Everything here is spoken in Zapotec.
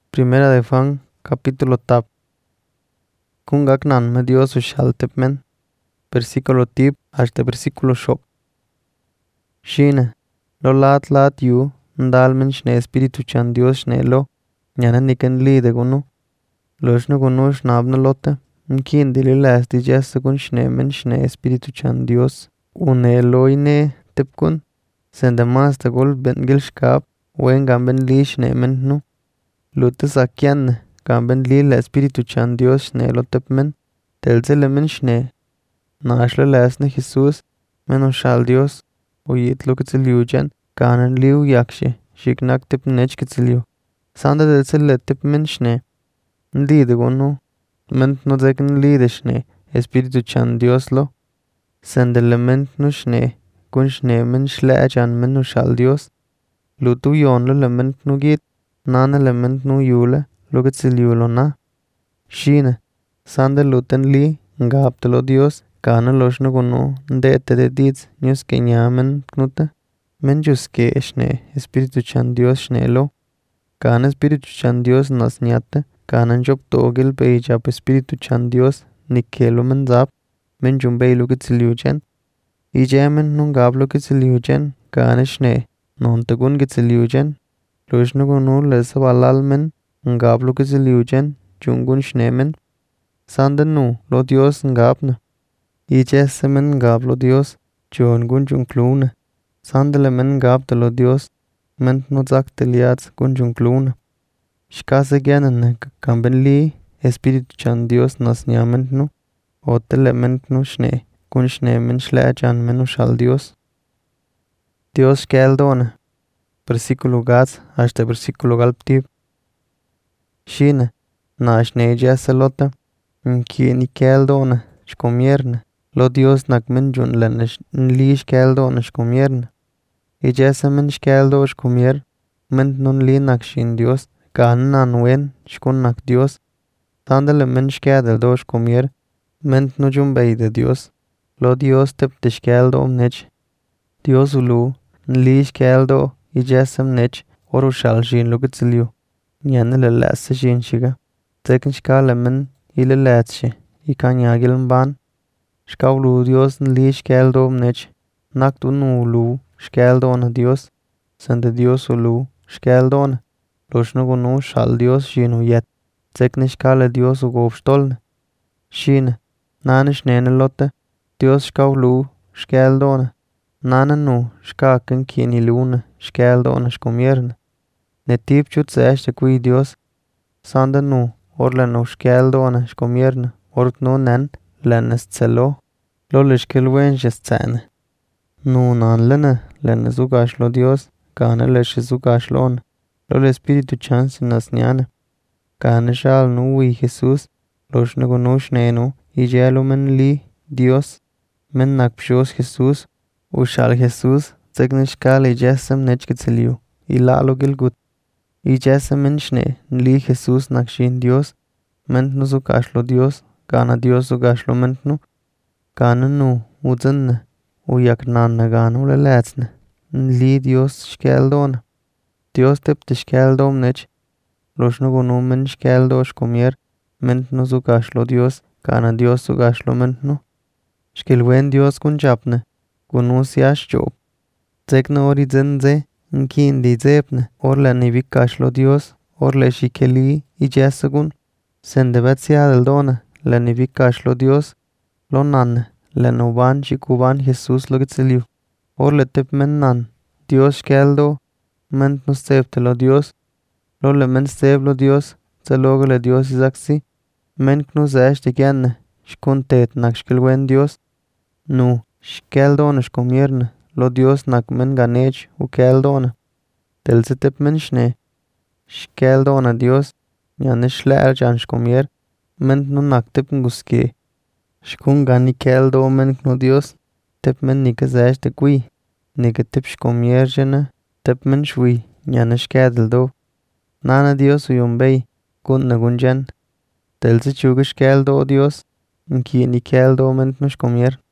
Primera de Juan, capítulo tap. Kungak nan me Dios ushaltep men. Versículo tip hasta versículo shop. Shine. Lo lat yu. Ndal men shne espíritu chan Dios shne lo. Nyana niken li de gunu. Loshno gunu shnabna lote. Nkin dili las di jessa gun shne men shne espíritu chan Dios. Une lo ine tep kun. Sende mas de gul ben gil shkap. Wen gamben li shne men nu. Lutes akian. Gamben li la espíritu chan Dios shne lo tep men. Telzele men shne. Nashle lasne Jesus. Men ushal Dios. Uyit lo kitziliujan. Kanan liu yakshe. Shiknak tip nech kitziliu. Sanda telzele tip men shne. Ndi de gonu. Men no zeken li de shne. Espíritu chan Dios lo. Sendele men no shne. Kun shne men shlachan men ushal Dios. Lutu yon lo lement no git. Nana lement no yule. Lo kitziliu lo na. Shine. Sanda luten li. Ngaptelo Dios. Kana loshno gonu. Ndete de diz. Nyus ke nyamen knuta. Men jus ke shne. Espíritu chan Dios shne lo. Kana espíritu chan Dios nas nyate. Kana njop togil beijap espíritu chan Dios. Nikelo men zap. Men jumbei lo kitziliujan. Ijamen nun gablo kitziliujan. Kana shne. Nontagun kitziliujan. Loshno gonu lesa balal men. Ngablo kitziliujan. Jungun shne men. Sanda nu lo Dios ngapna. Ijese men ngablo Dios. Jungun junkluna. Sandele men ngaptelo Dios. Men no zakteliats gun junkluna. Shkase gyanen kamben li. Espíritu chan Dios nas nyamen nu. Otele men nu shne. Kun shne men shlachan men ushal Dios. Dios shkeldona. Versículo gaz hasta versículo galptib. Shine. Na shne jese lota. Nki ni keldona. Shkomierne. Lo Dios nak men jun lene li shkeldona shkomierne. Ijese men shkeldo shkomier. Men nun li nak shin Dios. Kan nan wen shkun nak Dios. Tandele men shkedel do shkomier. Men no jumbei de Dios. Lo Dios tep de shkeldo nech. Dios ulu. Li shkeldo. Ijesem nech. Oru shal shin lo kitziliu. Nyane le lese shin shiga. Teken shkale men ile letse. Ikanyagil mban. Shkaulu Dios li shkeldo nech. Naktu nu ulu. Shkeldona Dios. Sende Dios ulu. Shkeldona. Loshno gonu shal Dios shinu yet. Tekne shkale Dios ugob stolne. Shine. Nane shnene lote. Dios shkaulu. Shkeldona. Nane nu. Shkaken kini luna. Shkeldona shkomierne. Netip chut seeste kui Dios. Sande nu. Orle no shkeldona shkomierne. Ort no nen. Lenes celo. Lole shkelwen shescene. Nu nan lene. Lene zugashlo Dios. Kane leshe zugashlon. Lole espíritu chansi nas nyane. Kane shal nu ui Jesus. Loshne gonu shnenu. Ijelo men li Dios. Men nakpshos Jesus. Ushal Jesus. Zekne shkale ijesem nechkitziliu. Ilalo gilgut. Ijese men shne. Li Jesus nakshin Dios. Men nu zugashlo Dios. Kana Dios zugashlo men nu. Kane nu uzenne. Uyak nanne ganu le letsne. Li Dios shkeldona. Dios tep te shkeldom nech. Loshno gonu men shkeldo shkomier. Men nu zugashlo Dios. Kana Dios zugashlo men nu. Shkelwen Dios kun japne. Gunu siash job. Zekne ori zenze. Nkin di zepne. Orle ni vikashlo Dios. Orle shikeli ijesagun. Sendebet siadel dona. Le ni vikashlo Dios. Lo nanne. Le nuban shikuban Jesus lo kitziliu. Orle tep men nan. Dios shkeldo. Men no septelo Dios. Lo le men seplo Dios. Zelogo le Dios izaksi. Men knu zeshte genne. Shkun tet nak shkelwen Dios. Nu. Shkeldona shkomierne. Lo Dios nak men ganech u keldona. Telze tep men shne. Shkeldona Dios. Nyane shlel jan shkomier. Men nu nak tep nguske. Shkun gani keldo men knu Dios. Tep men nike zeshte gui. Nike tep shkomier jene. Tep men shui. Nyane shkedel do. Nana Dios uyumbei. Kun nagun jen. Telze chuge shkeldo Dios. Nki ni keldo men knu shkomier.